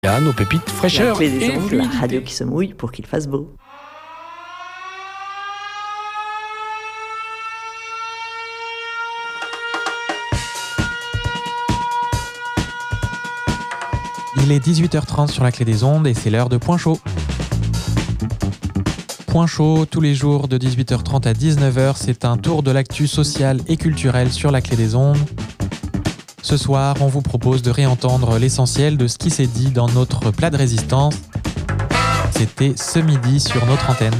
Nos pépites La fraîcheur clé des et ondes, la fluidité. radio qui se mouille pour qu'il fasse beau. Il est 18h30 sur la clé des ondes et c'est l'heure de Point Chaud. Point Chaud, tous les jours de 18h30 à 19h, c'est un tour de l'actu sociale et culturelle sur la clé des ondes. Ce soir, on vous propose de réentendre l'essentiel de ce qui s'est dit dans notre plat de résistance. C'était ce midi sur notre antenne.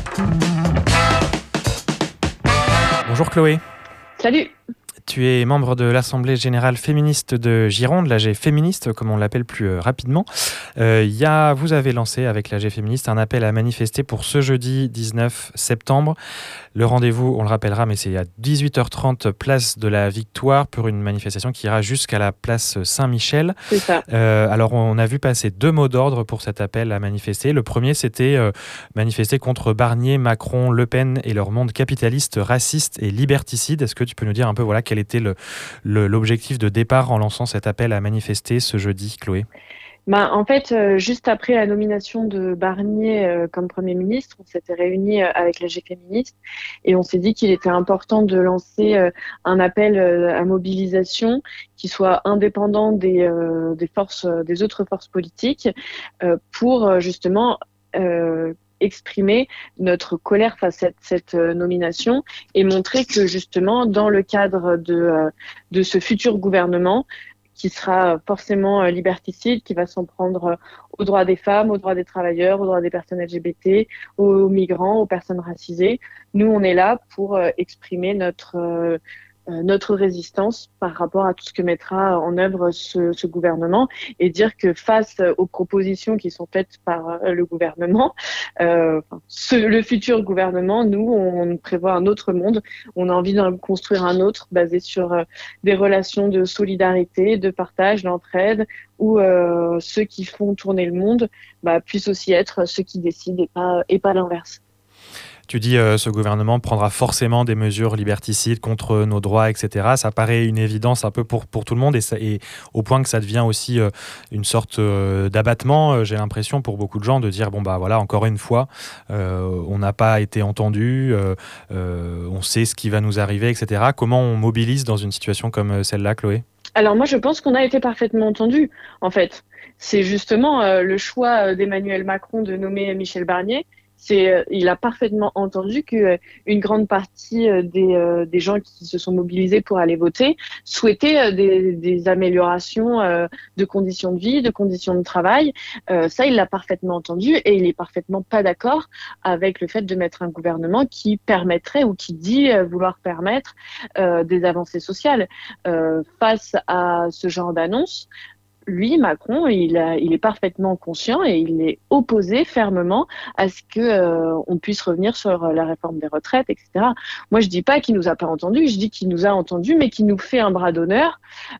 Bonjour Chloé. Salut. Tu es membre de l'Assemblée générale féministe de Gironde, l'AG féministe, comme on l'appelle plus rapidement. Vous avez lancé avec l'AG féministe un appel à manifester pour ce jeudi 19 septembre. Le rendez-vous, on le rappellera, mais c'est à 18h30, place de la Victoire, pour une manifestation qui ira jusqu'à la place Saint-Michel. C'est ça. Alors, on a vu passer 2 mots d'ordre pour cet appel à manifester. Le premier, c'était manifester contre Barnier, Macron, Le Pen et leur monde capitaliste, raciste et liberticide. Est-ce que tu peux nous dire un peu quel était l'objectif de départ en lançant cet appel à manifester ce jeudi, Chloé ? En fait, juste après la nomination de Barnier comme Premier ministre, on s'était réunis avec l'AG féministe et on s'est dit qu'il était important de lancer un appel à mobilisation qui soit indépendant des autres forces politiques pour justement exprimer notre colère face à cette nomination et montrer que justement dans le cadre de ce futur gouvernement qui sera forcément liberticide, qui va s'en prendre aux droits des femmes, aux droits des travailleurs, aux droits des personnes LGBT, aux migrants, aux personnes racisées. Nous, on est là pour exprimer notre résistance par rapport à tout ce que mettra en œuvre ce gouvernement et dire que face aux propositions qui sont faites par le gouvernement, le futur gouvernement, nous, on prévoit un autre monde. On a envie de construire un autre basé sur des relations de solidarité, de partage, d'entraide, où ceux qui font tourner le monde puissent aussi être ceux qui décident et pas l'inverse. Tu dis ce gouvernement prendra forcément des mesures liberticides contre nos droits, etc. Ça paraît une évidence un peu pour tout le monde et au point que ça devient aussi une sorte d'abattement, j'ai l'impression, pour beaucoup de gens, de dire encore une fois, on n'a pas été entendu, on sait ce qui va nous arriver, etc. Comment on mobilise dans une situation comme celle-là, Chloé ? Alors moi, je pense qu'on a été parfaitement entendu, en fait. C'est justement le choix d'Emmanuel Macron de nommer Michel Barnier. Il a parfaitement entendu qu'une grande partie des gens qui se sont mobilisés pour aller voter souhaitaient des améliorations de conditions de vie, de conditions de travail. Ça, il l'a parfaitement entendu et il est parfaitement pas d'accord avec le fait de mettre un gouvernement qui permettrait ou qui dit vouloir permettre des avancées sociales. Face à ce genre d'annonce, lui, Macron, il est parfaitement conscient et il est opposé fermement à ce que on puisse revenir sur la réforme des retraites, etc. Moi, je dis pas qu'il nous a pas entendus, je dis qu'il nous a entendus, mais qu'il nous fait un bras d'honneur,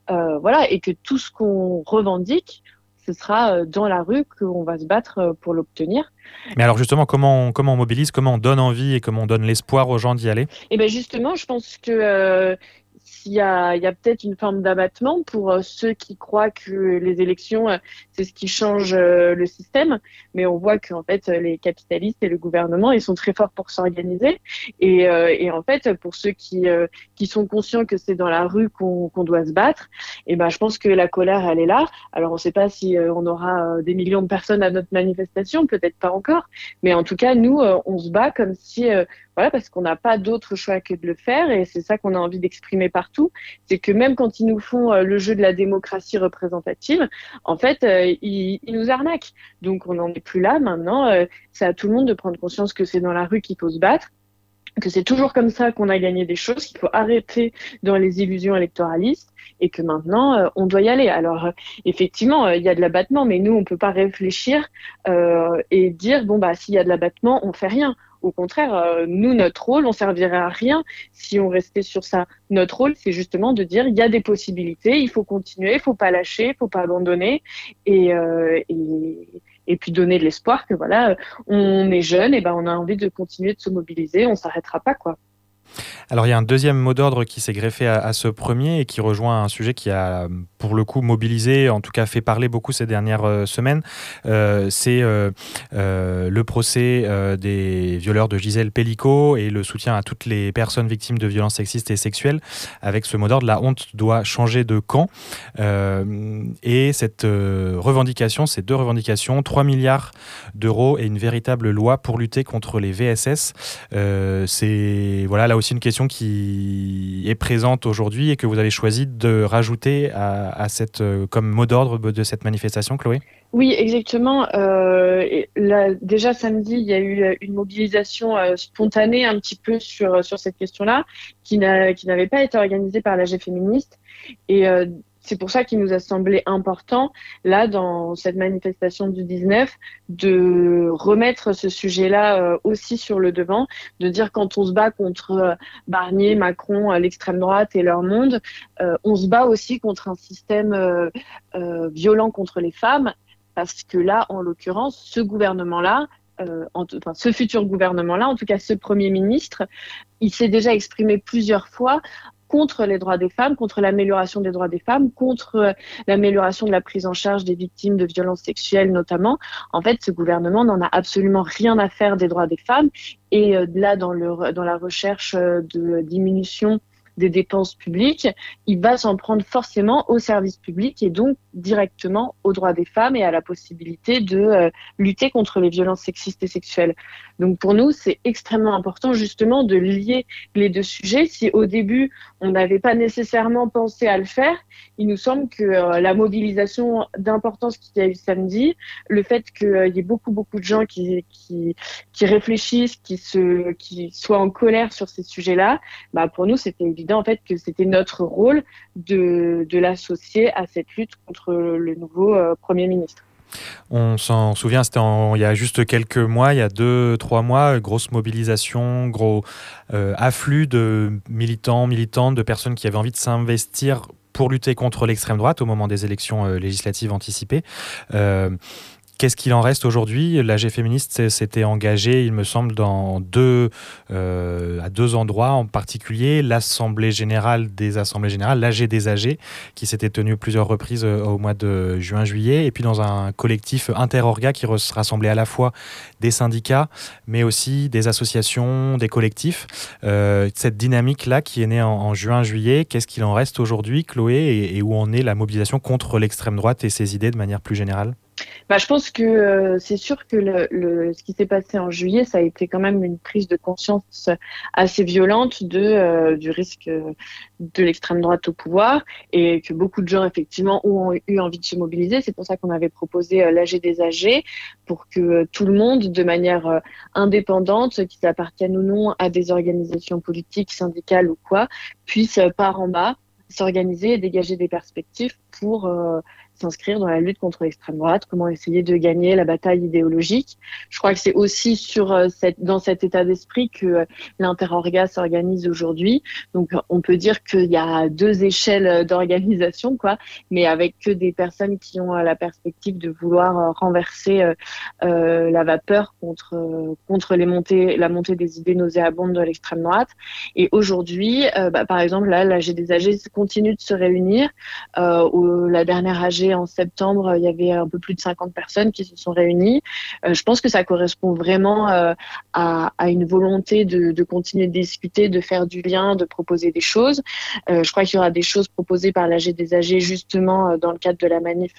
et que tout ce qu'on revendique, ce sera dans la rue qu'on va se battre pour l'obtenir. Mais alors justement, comment on mobilise, comment on donne envie et comment on donne l'espoir aux gens d'y aller ? Et ben justement, je pense que il y a peut-être une forme d'abattement pour ceux qui croient que les élections, c'est ce qui change le système. Mais on voit qu'en fait, les capitalistes et le gouvernement, ils sont très forts pour s'organiser. Et en fait, pour ceux qui sont conscients que c'est dans la rue qu'on doit se battre, je pense que la colère, elle est là. Alors, on ne sait pas si on aura des millions de personnes à notre manifestation, peut-être pas encore. Mais en tout cas, nous, on se bat comme si... parce qu'on n'a pas d'autre choix que de le faire et c'est ça qu'on a envie d'exprimer partout. C'est que même quand ils nous font le jeu de la démocratie représentative, en fait, ils nous arnaquent. Donc, on n'en est plus là. Maintenant, c'est à tout le monde de prendre conscience que c'est dans la rue qu'il faut se battre, que c'est toujours comme ça qu'on a gagné des choses, qu'il faut arrêter dans les illusions électoralistes et que maintenant, on doit y aller. Alors, effectivement, il y a de l'abattement, mais nous, on peut pas réfléchir et dire, s'il y a de l'abattement, on fait rien. Au contraire, nous, notre rôle, on servirait à rien si on restait sur ça. Notre rôle, c'est justement de dire, il y a des possibilités, il faut continuer, il faut pas lâcher, il faut pas abandonner et puis donner de l'espoir que on est jeune et on a envie de continuer de se mobiliser, on s'arrêtera pas, quoi. Alors il y a un deuxième mot d'ordre qui s'est greffé à ce premier et qui rejoint un sujet qui a pour le coup mobilisé, en tout cas fait parler beaucoup ces dernières semaines, c'est le procès des violeurs de Gisèle Pelicot et le soutien à toutes les personnes victimes de violences sexistes et sexuelles, avec ce mot d'ordre: la honte doit changer de camp. Et cette revendication, ces deux revendications, 3 milliards d'euros et une véritable loi pour lutter contre les VSS, c'est là aussi une question qui est présente aujourd'hui et que vous avez choisi de rajouter à cette, comme mot d'ordre de cette manifestation, Chloé. Oui, exactement. Déjà samedi, il y a eu une mobilisation spontanée un petit peu sur cette question-là, qui n'avait pas été organisée par l'AG féministe. Et c'est pour ça qu'il nous a semblé important, là, dans cette manifestation du 19, de remettre ce sujet-là aussi sur le devant, de dire quand on se bat contre Barnier, Macron, l'extrême droite et leur monde, on se bat aussi contre un système violent contre les femmes, parce que là, en l'occurrence, ce gouvernement-là, ce futur gouvernement-là, en tout cas ce Premier ministre, il s'est déjà exprimé plusieurs fois contre les droits des femmes, contre l'amélioration des droits des femmes, contre l'amélioration de la prise en charge des victimes de violences sexuelles notamment. En fait, ce gouvernement n'en a absolument rien à faire des droits des femmes. Et là, dans la recherche de diminution des dépenses publiques, il va s'en prendre forcément aux services publics et donc directement aux droits des femmes et à la possibilité de lutter contre les violences sexistes et sexuelles. Donc pour nous, c'est extrêmement important justement de lier les deux sujets. Si au début, on n'avait pas nécessairement pensé à le faire, il nous semble que la mobilisation d'importance qu'il y a eu samedi, le fait qu'il y ait beaucoup de gens qui réfléchissent, qui soient en colère sur ces sujets-là, pour nous, c'était évident en fait que c'était notre rôle de l'associer à cette lutte contre le nouveau Premier ministre. On s'en souvient, c'était il y a juste quelques mois, il y a 2-3 mois, grosse mobilisation, gros afflux de militants, militantes, de personnes qui avaient envie de s'investir pour lutter contre l'extrême droite au moment des élections législatives anticipées. Qu'est-ce qu'il en reste aujourd'hui ? L'AG féministe s'était engagé, il me semble, à deux endroits en particulier. L'Assemblée générale des Assemblées générales, l'AG des AG, qui s'était tenue plusieurs reprises au mois de juin-juillet, et puis dans un collectif interorga qui rassemblait à la fois des syndicats, mais aussi des associations, des collectifs. Cette dynamique-là qui est née en juin-juillet, qu'est-ce qu'il en reste aujourd'hui, Chloé, et où en est la mobilisation contre l'extrême droite et ses idées de manière plus générale ? Je pense que c'est sûr que ce qui s'est passé en juillet, ça a été quand même une prise de conscience assez violente du risque de l'extrême droite au pouvoir et que beaucoup de gens effectivement ont eu envie de se mobiliser. C'est pour ça qu'on avait proposé l'AG des AG pour que tout le monde, de manière indépendante, qu'ils appartiennent ou non à des organisations politiques, syndicales ou quoi, puisse par en bas s'organiser et dégager des perspectives pour s'inscrire dans la lutte contre l'extrême droite, comment essayer de gagner la bataille idéologique. Je crois que c'est aussi dans cet état d'esprit que l'Interorga s'organise aujourd'hui. Donc, on peut dire qu'il y a 2 échelles d'organisation, mais avec que des personnes qui ont la perspective de vouloir renverser la vapeur contre la montée des idées nauséabondes de l'extrême droite. Et aujourd'hui, par exemple, là, l'AG des AG continue de se réunir. La dernière AG en septembre, il y avait un peu plus de 50 personnes qui se sont réunies. Je pense que ça correspond vraiment à une volonté de continuer de discuter, de faire du lien, de proposer des choses. Je crois qu'il y aura des choses proposées par l'AG des AG justement dans le cadre de la manif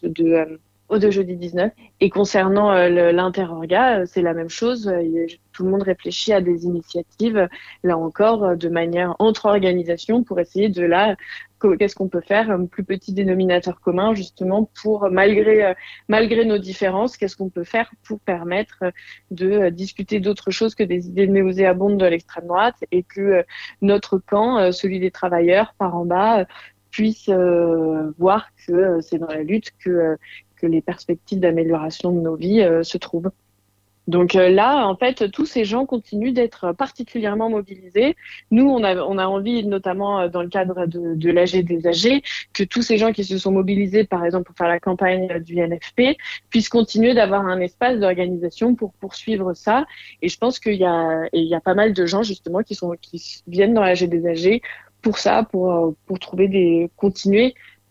de jeudi 19. Et concernant l'Interorga, c'est la même chose. Tout le monde réfléchit à des initiatives, là encore, de manière entre organisations pour essayer qu'est-ce qu'on peut faire, un plus petit dénominateur commun, justement, pour, malgré nos différences, qu'est-ce qu'on peut faire pour permettre de discuter d'autre chose que des idées nauséabondes de l'extrême droite et que notre camp, celui des travailleurs, par en bas, puisse voir que c'est dans la lutte que les perspectives d'amélioration de nos vies se trouvent. Donc là, en fait, tous ces gens continuent d'être particulièrement mobilisés. Nous, on a envie, notamment dans le cadre de l'AG des AG, que tous ces gens qui se sont mobilisés, par exemple, pour faire la campagne du NFP, puissent continuer d'avoir un espace d'organisation pour poursuivre ça. Et je pense qu'il y a pas mal de gens, justement, qui viennent dans l'AG des AG pour ça, pour continuer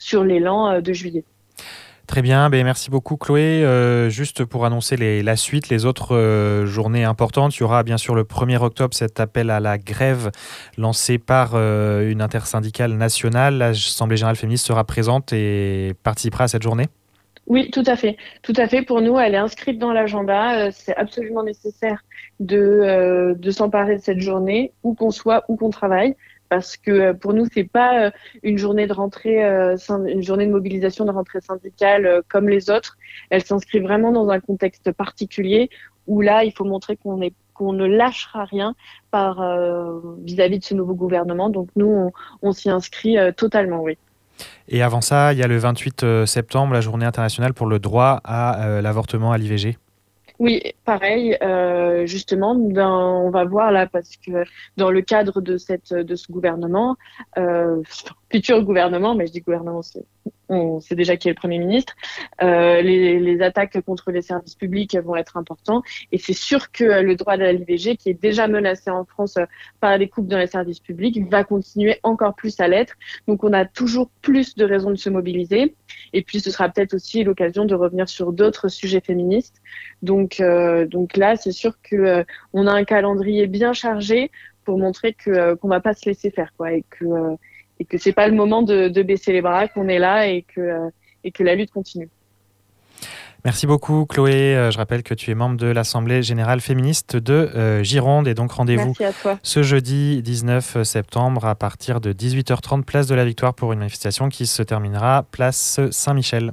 sur l'élan de juillet. Très bien, merci beaucoup Chloé. Juste pour annoncer la suite, les autres journées importantes, il y aura bien sûr le 1er octobre cet appel à la grève lancé par une intersyndicale nationale. L'Assemblée générale féministe sera présente et participera à cette journée. Oui, tout à fait. Tout à fait. Pour nous, elle est inscrite dans l'agenda. C'est absolument nécessaire de s'emparer de cette journée, où qu'on soit, où qu'on travaille. Parce que pour nous, c'est pas une journée de rentrée, une journée de mobilisation de rentrée syndicale comme les autres. Elle s'inscrit vraiment dans un contexte particulier où là, il faut montrer qu'on ne lâchera rien vis-à-vis de ce nouveau gouvernement. Donc nous, on s'y inscrit totalement, oui. Et avant ça, il y a le 28 septembre, la journée internationale pour le droit à l'avortement, à l'IVG. Oui, pareil, justement, on va voir là, parce que dans le cadre de ce gouvernement, futur gouvernement, mais je dis gouvernement, on sait déjà qui est le Premier ministre, les attaques contre les services publics vont être importantes, et c'est sûr que le droit à l'IVG, qui est déjà menacé en France par les coupes dans les services publics, va continuer encore plus à l'être. Donc on a toujours plus de raisons de se mobiliser, et puis ce sera peut-être aussi l'occasion de revenir sur d'autres sujets féministes. Donc là, c'est sûr que on a un calendrier bien chargé pour montrer qu'on va pas se laisser faire, quoi, et que c'est pas le moment de baisser les bras, qu'on est là et que la lutte continue. Merci beaucoup Chloé. Je rappelle que tu es membre de l'Assemblée générale féministe de Gironde, et donc rendez-vous ce jeudi 19 septembre à partir de 18h30 place de la Victoire pour une manifestation qui se terminera place Saint-Michel.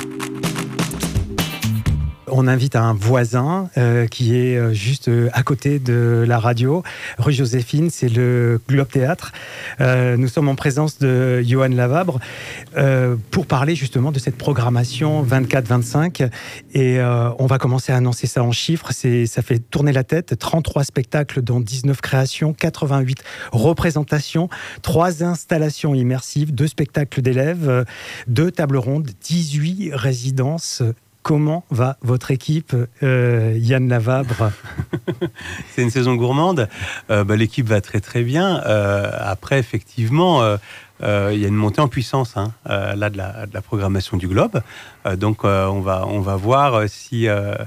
On invite un voisin qui est juste à côté de la radio, rue Joséphine, c'est le Globe Théâtre. Nous sommes en présence de Yoann Lavabre pour parler justement de cette programmation 24-25. Et on va commencer à annoncer ça en chiffres. Ça fait tourner la tête. 33 spectacles dont 19 créations, 88 représentations, 3 installations immersives, 2 spectacles d'élèves, 2 tables rondes, 18 résidences. Comment va votre équipe, Yann Lavabre? C'est une saison gourmande. L'équipe va très très bien. Après, effectivement, il y a une montée en puissance là de la programmation du Globe. Donc, on va voir si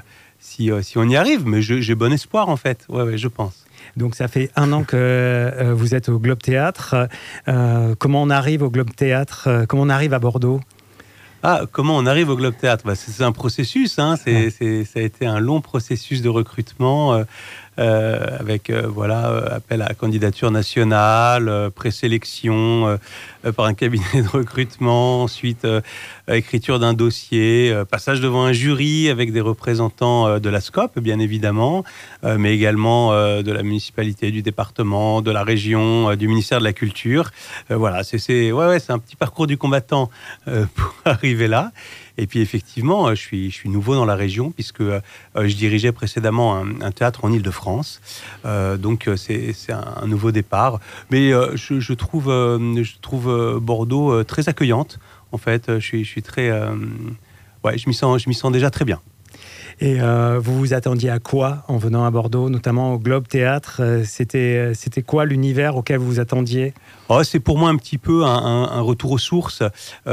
on y arrive. Mais j'ai bon espoir, en fait. Ouais, je pense. Donc ça fait 1 an que vous êtes au Globe Théâtre. Comment on arrive au Globe Théâtre? Comment on arrive à Bordeaux? Comment on arrive au Globe Théâtre? C'est un processus, ça a été un long processus de recrutement avec appel à candidature nationale, présélection par un cabinet de recrutement, ensuite écriture d'un dossier, passage devant un jury avec des représentants de la SCOP, bien évidemment, mais également de la municipalité, du département, de la région, du ministère de la Culture. C'est un petit parcours du combattant pour arriver là. Et puis effectivement, je suis nouveau dans la région puisque je dirigeais précédemment un théâtre en Île-de-France. Donc c'est un nouveau départ. Mais je trouve Bordeaux très accueillante. En fait, je suis très, je m'y sens déjà très bien. Et vous vous attendiez à quoi en venant à Bordeaux, notamment au Globe Théâtre? C'était quoi l'univers auquel vous vous attendiez? C'est pour moi un petit peu un retour aux sources.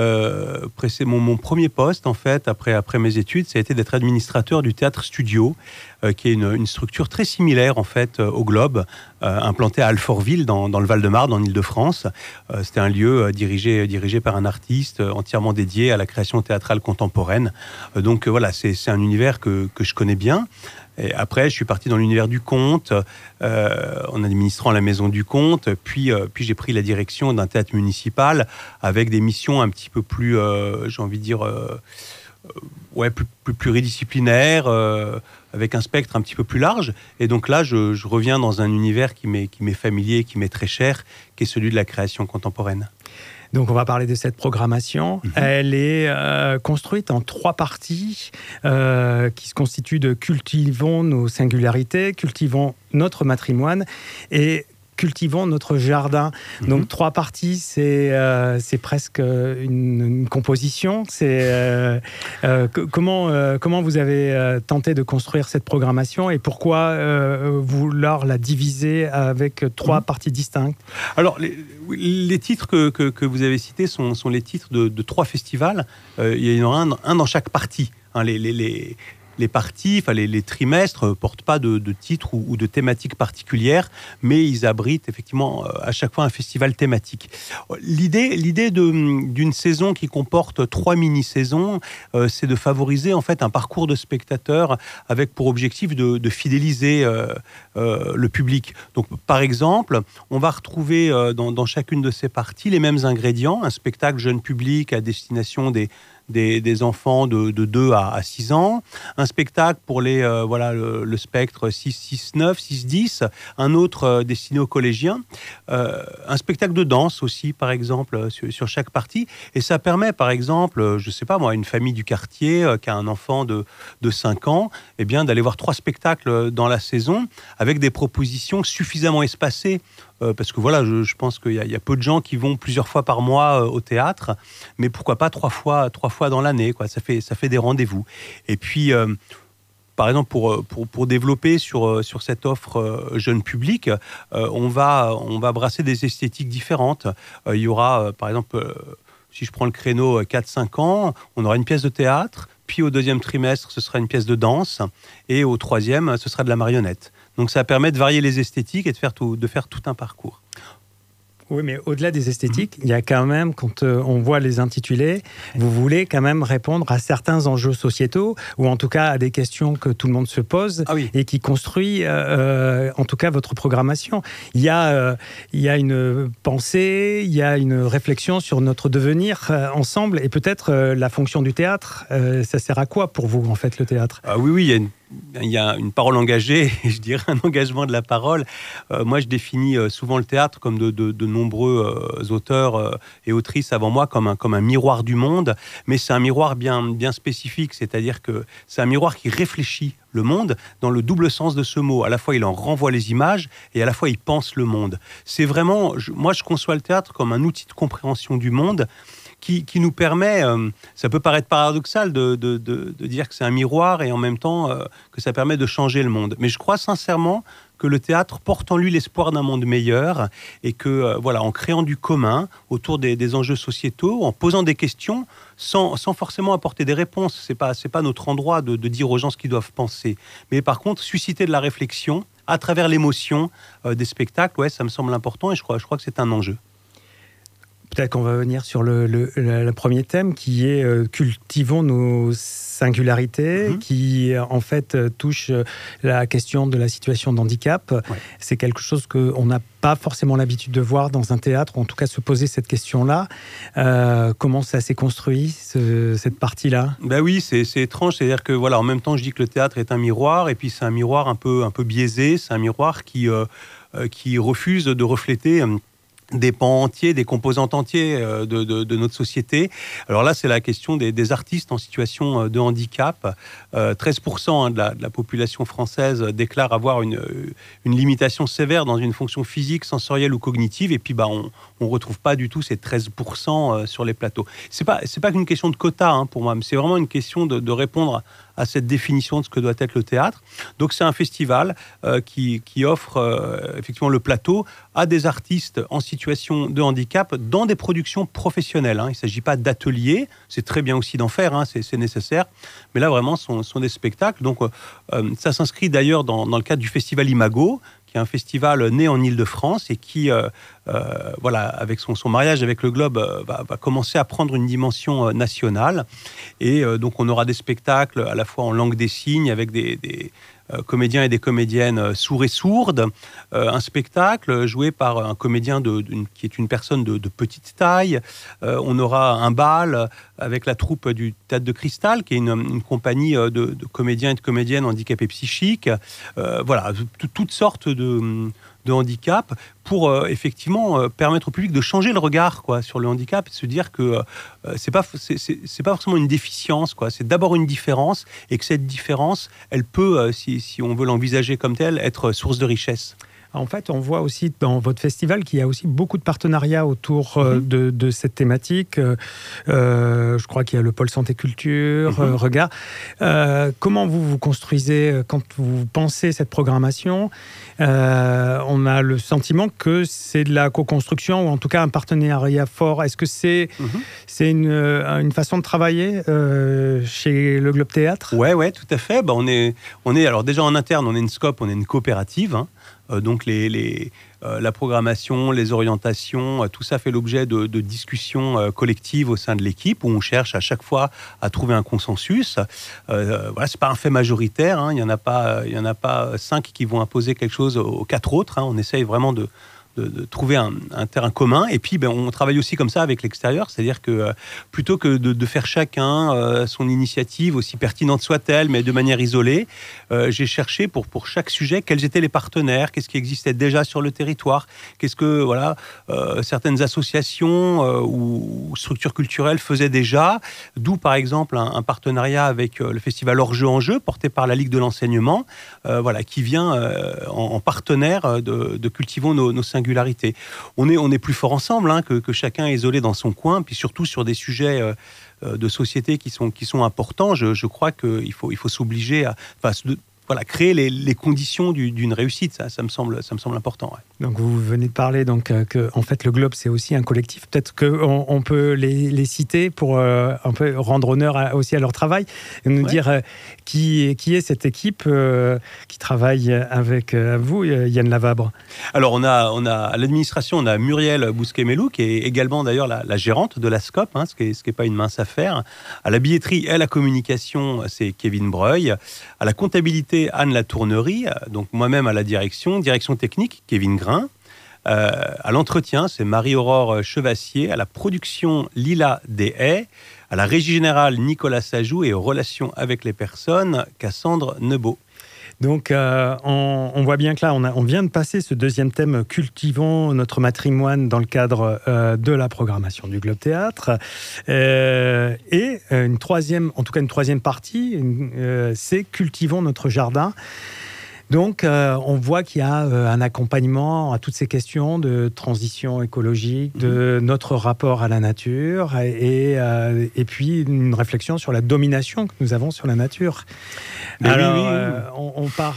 Mon premier poste, en fait, après mes études, ça a été d'être administrateur du Théâtre Studio, qui est une structure très similaire, en fait, au Globe, implanté à Alfortville, dans le Val-de-Marne, en Île-de-France. C'était un lieu dirigé par un artiste entièrement dédié à la création théâtrale contemporaine. Donc c'est un univers que je connais bien. Et après, je suis parti dans l'univers du conte, en administrant la Maison du Conte. Puis j'ai pris la direction d'un théâtre municipal avec des missions un petit peu plus, j'ai envie de dire, plus pluridisciplinaires, avec un spectre un petit peu plus large. Et donc là, je reviens dans un univers qui m'est familier, qui m'est très cher, qui est celui de la création contemporaine. Donc on va parler de cette programmation. Elle est construite en 3 parties qui se constituent de cultivons nos singularités, cultivons notre matrimoine et cultivons notre jardin. Donc 3 parties, c'est presque une composition. Comment vous avez tenté de construire cette programmation et pourquoi vouloir la diviser avec 3 parties distinctes? Alors, les titres que vous avez cités sont les titres de 3 festivals. Il y en a un dans chaque partie. Les parties, les trimestres ne portent pas de titres ou de thématiques particulières, mais ils abritent effectivement à chaque fois un festival thématique. L'idée d'une saison qui comporte 3 mini-saisons, c'est de favoriser en fait un parcours de spectateurs avec pour objectif de fidéliser le public. Donc, par exemple, on va retrouver dans chacune de ces parties les mêmes ingrédients, un spectacle jeune public à destination des enfants de 2 à 6 ans, un spectacle pour le spectre 6-9, 6-10, un autre destiné aux collégiens, un spectacle de danse aussi, par exemple, sur chaque partie. Et ça permet, par exemple, je ne sais pas moi, une famille du quartier qui a un enfant de 5 ans, eh bien, d'aller voir 3 spectacles dans la saison avec des propositions suffisamment espacées. Parce que voilà, je pense qu'il y a peu de gens qui vont plusieurs fois par mois au théâtre, mais pourquoi pas 3 fois dans l'année, quoi. Ça fait des rendez-vous. Et puis, par exemple, pour développer sur cette offre jeune public, on va brasser des esthétiques différentes. Il y aura, par exemple, si je prends le créneau 4-5 ans, on aura une pièce de théâtre, puis au 2e trimestre, ce sera une pièce de danse, et au 3e, ce sera de la marionnette. Donc ça permet de varier les esthétiques et de faire tout un parcours. Oui, mais au-delà des esthétiques, il y a quand même, quand on voit les intitulés, vous voulez quand même répondre à certains enjeux sociétaux, ou en tout cas à des questions que tout le monde se pose, et qui construit, en tout cas, votre programmation. Il y a une pensée, il y a une réflexion sur notre devenir ensemble, et peut-être la fonction du théâtre. Ça sert à quoi pour vous, en fait, le théâtre ? Oui, il y a une parole engagée, je dirais un engagement de la parole. Moi, je définis souvent le théâtre, comme de nombreux auteurs et autrices avant moi, comme un miroir du monde. Mais c'est un miroir bien spécifique, c'est-à-dire que c'est un miroir qui réfléchit le monde dans le double sens de ce mot. À la fois, il en renvoie les images et à la fois, il pense le monde. C'est vraiment... Moi, je conçois le théâtre comme un outil de compréhension du monde qui nous permet, ça peut paraître paradoxal de dire que c'est un miroir et en même temps que ça permet de changer le monde. Mais je crois sincèrement que le théâtre porte en lui l'espoir d'un monde meilleur et que, en créant du commun autour des enjeux sociétaux, en posant des questions sans forcément apporter des réponses. C'est pas notre endroit de dire aux gens ce qu'ils doivent penser. Mais par contre, susciter de la réflexion à travers l'émotion des spectacles, ça me semble important et je crois que c'est un enjeu. Peut-être qu'on va venir sur le premier thème qui est cultivons nos singularités, qui en fait touche la question de la situation de handicap. Ouais. C'est quelque chose qu'on n'a pas forcément l'habitude de voir dans un théâtre, ou en tout cas se poser cette question-là. Comment ça s'est construit, cette partie-là ? Ben oui, c'est étrange. C'est-à-dire que en même temps, je dis que le théâtre est un miroir, et puis c'est un miroir un peu biaisé. C'est un miroir qui refuse de refléter des pans entiers, des composantes entières de notre société. Alors là, c'est la question des artistes en situation de handicap. 13% de la population française déclare avoir une limitation sévère dans une fonction physique, sensorielle ou cognitive, et puis on retrouve pas du tout ces 13% sur les plateaux. C'est pas qu'une question de quota pour moi, mais c'est vraiment une question de répondre à cette définition de ce que doit être le théâtre. Donc c'est un festival qui offre effectivement le plateau à des artistes en situation de handicap dans des productions professionnelles. Il ne s'agit pas d'ateliers, c'est très bien aussi d'en faire, c'est nécessaire, mais là vraiment ce sont des spectacles. Donc ça s'inscrit d'ailleurs dans le cadre du festival Imago, qui est un festival né en Île-de-France et qui, avec son mariage avec le Globe, va commencer à prendre une dimension nationale. Et donc, on aura des spectacles à la fois en langue des signes, avec des comédiens et des comédiennes sourds et sourdes, un spectacle joué par un comédien qui est une personne de petite taille. On aura un bal avec la troupe du Théâtre de Cristal, qui est une compagnie de comédiens et de comédiennes handicapés psychiques. Toutes sortes de handicap pour effectivement permettre au public de changer le regard sur le handicap et de se dire que c'est pas forcément une déficience, c'est d'abord une différence, et que cette différence, elle peut, si on veut l'envisager comme telle, être source de richesse. En fait, on voit aussi dans votre festival qu'il y a aussi beaucoup de partenariats autour de cette thématique. Je crois qu'il y a le pôle santé culture, regard. Comment vous construisez quand vous pensez cette programmation? On a le sentiment que c'est de la co-construction ou en tout cas un partenariat fort. Est-ce que c'est une façon de travailler chez le Globe Théâtre? Ouais, tout à fait. On est alors déjà en interne, on est une SCOP, on est une coopérative. Donc la programmation, les orientations, tout ça fait l'objet de discussions collectives au sein de l'équipe où on cherche à chaque fois à trouver un consensus. C'est pas un fait majoritaire. Il y en a pas 5 qui vont imposer quelque chose aux 4 autres. On essaye vraiment de trouver un terrain commun. Et puis, on travaille aussi comme ça avec l'extérieur. C'est-à-dire que plutôt que de faire chacun son initiative, aussi pertinente soit-elle, mais de manière isolée, j'ai cherché pour chaque sujet quels étaient les partenaires, qu'est-ce qui existait déjà sur le territoire, qu'est-ce que certaines associations ou structures culturelles faisaient déjà. D'où, par exemple, un partenariat avec le festival Hors Jeu en Jeu, porté par la Ligue de l'enseignement, qui vient en partenaire de Cultivons nos singularités. On est plus fort ensemble que chacun isolé dans son coin, puis surtout sur des sujets de société qui sont importants. Je crois qu'il faut s'obliger à créer les conditions d'une réussite. Ça me semble important. Ouais. Donc vous venez de parler que en fait le Globe c'est aussi un collectif. Peut-être qu'on peut les citer pour un peu rendre honneur aussi à leur travail et nous dire qui est cette équipe qui travaille avec vous, Yann Lavabre. Alors on a à l'administration, on a Muriel Bousquet-Melou qui est également d'ailleurs la gérante de la SCOP, ce qui est pas une mince affaire. À la billetterie et à la communication, c'est Kevin Breuil. À la comptabilité, Anne Latournerie, donc moi-même à la direction technique, Kevin Grain. À l'entretien, c'est Marie-Aurore Chevassier. À la production, Lila Deshaies. À la régie générale, Nicolas Sajou. Et aux relations avec les personnes, Cassandre Nebeau. Donc, on voit bien que là, on vient de passer ce deuxième thème, cultivons notre matrimoine dans le cadre de la programmation du Globe Théâtre. Et une troisième partie, c'est cultivons notre jardin. Donc, on voit qu'il y a un accompagnement à toutes ces questions de transition écologique, de notre rapport à la nature et puis une réflexion sur la domination que nous avons sur la nature. Alors,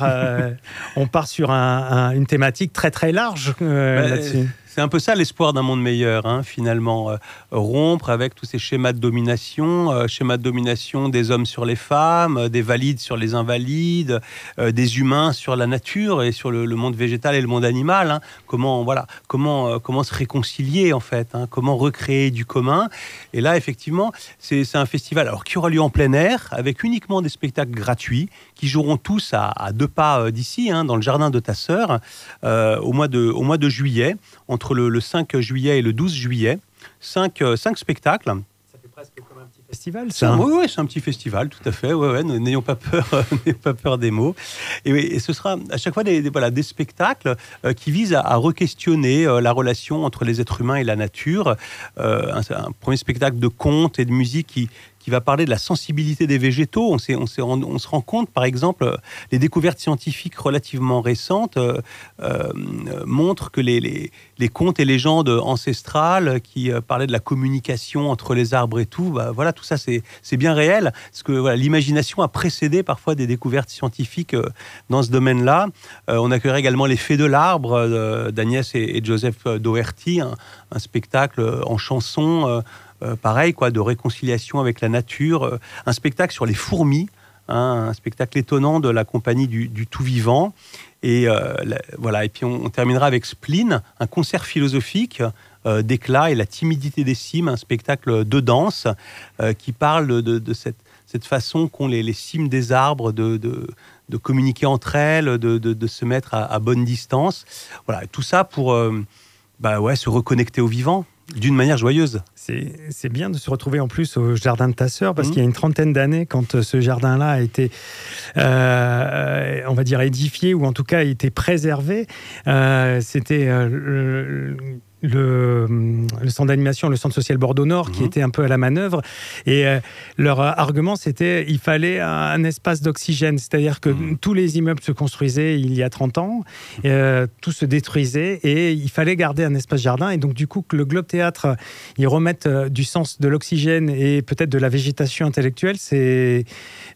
on part sur une thématique très très large là-dessus. C'est un peu ça l'espoir d'un monde meilleur, finalement. Rompre avec tous ces schémas de domination des hommes sur les femmes, des valides sur les invalides, des humains sur la nature et sur le monde végétal et le monde animal. Comment se réconcilier, en fait, comment recréer du commun. Et là, effectivement, c'est un festival qui aura lieu en plein air, avec uniquement des spectacles gratuits, qui joueront tous à 2 pas d'ici, dans le jardin de ta sœur, au mois de juillet, entre le 5 juillet et le 12 juillet. 5 spectacles. Ça fait presque comme un petit festival, ça. Oui, c'est un petit festival, tout à fait. Ouais, n'ayons pas peur des mots. Et ce sera à chaque fois des spectacles qui visent à re-questionner la relation entre les êtres humains et la nature. Un premier spectacle de contes et de musique qui va parler de la sensibilité des végétaux. On se rend compte, par exemple, les découvertes scientifiques relativement récentes montrent que les contes et légendes ancestrales qui parlaient de la communication entre les arbres et tout, tout ça c'est bien réel, parce que l'imagination a précédé parfois des découvertes scientifiques dans ce domaine-là. On accueillerait également Les Fées de l'arbre d'Agnès et Joseph Doherty, un spectacle en chanson pareil, de réconciliation avec la nature, un spectacle sur les fourmis, un spectacle étonnant de la compagnie du tout vivant. Et puis on terminera avec Spleen, un concert philosophique d'éclat et la timidité des cimes, un spectacle de danse qui parle de cette façon qu'ont les cimes des arbres de communiquer entre elles, de se mettre à bonne distance. Voilà, tout ça pour se reconnecter au vivant. D'une manière joyeuse. C'est bien de se retrouver en plus au jardin de ta sœur, parce qu'il y a une trentaine d'années, quand ce jardin-là a été, on va dire, édifié, ou en tout cas a été préservé, c'était le centre d'animation, le centre social Bordeaux Nord, qui était un peu à la manœuvre. Et leur argument, c'était il fallait un espace d'oxygène. C'est-à-dire que tous les immeubles se construisaient il y a 30 ans, tout se détruisait, et il fallait garder un espace jardin. Et donc, du coup, que le Globe Théâtre y remette du sens de l'oxygène et peut-être de la végétation intellectuelle, c'est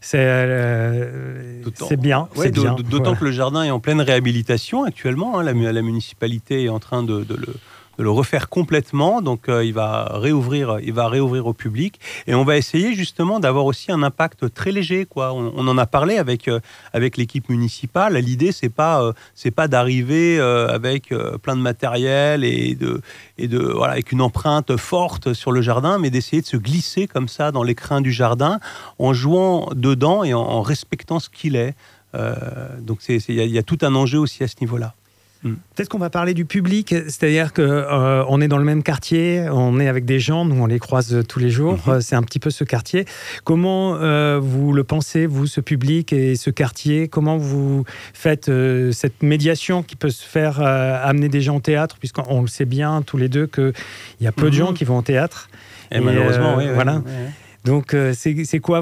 bien. Ouais, d'autant que le jardin est en pleine réhabilitation actuellement. La municipalité est en train de le refaire complètement, donc il va réouvrir au public, et on va essayer justement d'avoir aussi un impact très léger, quoi. On en a parlé avec l'équipe municipale. L'idée, c'est pas d'arriver avec plein de matériel et voilà, avec une empreinte forte sur le jardin, mais d'essayer de se glisser comme ça dans l'écrin du jardin en jouant dedans et en respectant ce qu'il est. Donc il y a tout un enjeu aussi à ce niveau-là. Peut-être qu'on va parler du public, c'est-à-dire qu'on est dans le même quartier, on est avec des gens, nous on les croise tous les jours, c'est un petit peu ce quartier. Comment vous le pensez, vous, ce public et ce quartier? Comment vous faites cette médiation qui peut se faire amener des gens au théâtre, puisqu'on le sait bien tous les deux qu'il y a peu de gens qui vont au théâtre. Et malheureusement, oui. Voilà. Oui. Donc, c'est quoi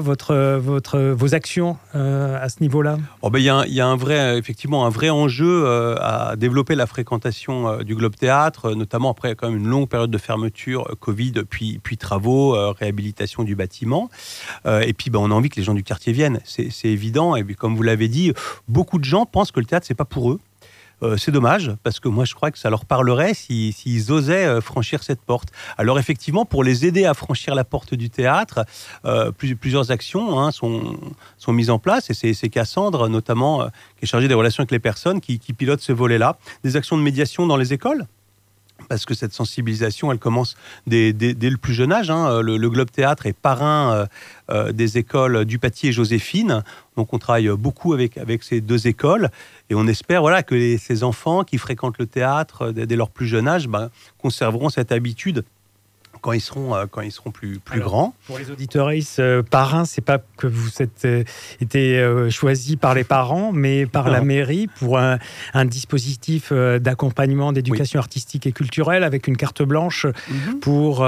vos actions à ce niveau-là? Il y a effectivement un vrai enjeu à développer la fréquentation du Globe Théâtre, notamment après quand même une longue période de fermeture, Covid, puis travaux, réhabilitation du bâtiment. Et puis, on a envie que les gens du quartier viennent, c'est évident. Et puis, comme vous l'avez dit, beaucoup de gens pensent que le théâtre, c'est pas pour eux. C'est dommage, parce que moi je crois que ça leur parlerait s'ils osaient franchir cette porte. Alors effectivement, pour les aider à franchir la porte du théâtre, plusieurs actions sont mises en place, et c'est Cassandre notamment qui est chargée des relations avec les personnes qui pilote ce volet-là. Des actions de médiation dans les écoles, parce que cette sensibilisation, elle commence dès le plus jeune âge. Le Globe Théâtre est parrain des écoles du Paty et Joséphine. Donc, on travaille beaucoup avec ces deux écoles. Et on espère que ces enfants qui fréquentent le théâtre dès leur plus jeune âge conserveront cette habitude quand ils seront plus grands. Pour les auditeurs, parrain, c'est pas que vous êtes été choisi par les parents, mais par la mairie pour un dispositif d'accompagnement, d'éducation artistique et culturelle, avec une carte blanche pour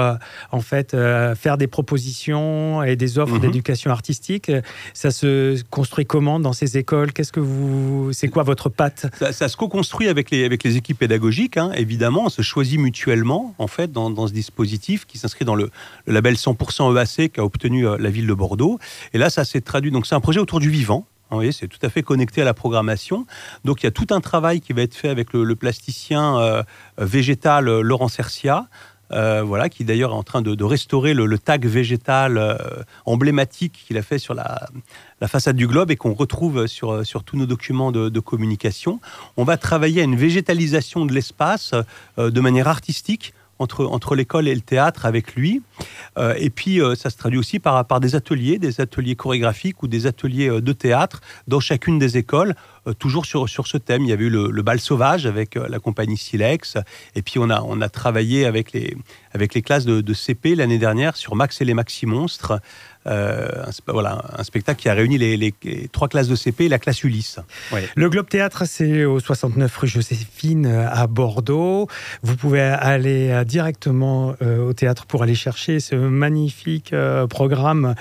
faire des propositions et des offres d'éducation artistique. Ça se construit comment dans ces écoles? C'est quoi votre patte? Ça se co-construit avec les équipes pédagogiques, évidemment. On se choisit mutuellement en fait dans ce dispositif qui s'inscrit dans le label 100% EAC qu'a obtenu la ville de Bordeaux. Et là, ça s'est traduit. Donc, c'est un projet autour du vivant. Vous voyez, c'est tout à fait connecté à la programmation. Donc, il y a tout un travail qui va être fait avec le plasticien végétal Laurent Cercia, qui d'ailleurs est en train de restaurer le tag végétal emblématique qu'il a fait sur la façade du Globe et qu'on retrouve sur tous nos documents de communication. On va travailler à une végétalisation de l'espace de manière artistique, entre l'école et le théâtre avec lui. Et puis, ça se traduit aussi par des ateliers chorégraphiques ou des ateliers de théâtre dans chacune des écoles, toujours sur ce thème. Il y avait eu le bal sauvage avec la compagnie Silex. Et puis, on a travaillé avec les classes de CP l'année dernière sur Max et les Maxi-Monstres. Un spectacle qui a réuni les 3 classes de CP et la classe Ulysse. Ouais. Le Globe Théâtre, c'est au 69 rue Joséphine à Bordeaux. Vous pouvez aller directement au théâtre pour aller chercher ce magnifique programme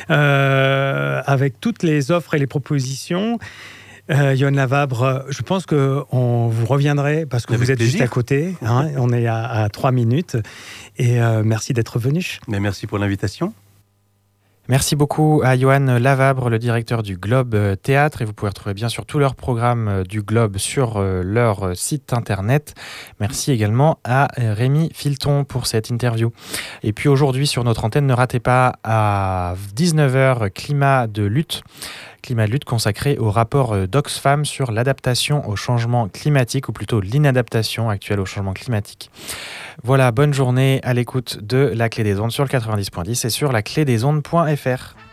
avec toutes les offres et les propositions. Yohan Lavabre, je pense qu'on vous reviendrait parce que avec vous êtes plaisir. Juste à côté. On est à 3 minutes. Et merci d'être venu. Mais merci pour l'invitation. Merci beaucoup à Yohan Lavabre, le directeur du Globe Théâtre, et vous pouvez retrouver bien sûr tous leurs programmes du Globe sur leur site internet. Merci également à Rémi Filton pour cette interview. Et puis aujourd'hui sur notre antenne, ne ratez pas à 19h Climat de lutte consacré au rapport d'Oxfam sur l'adaptation au changement climatique, ou plutôt l'inadaptation actuelle au changement climatique. Voilà, bonne journée à l'écoute de La Clé des Ondes sur le 90.10 et sur laclédesondes.fr.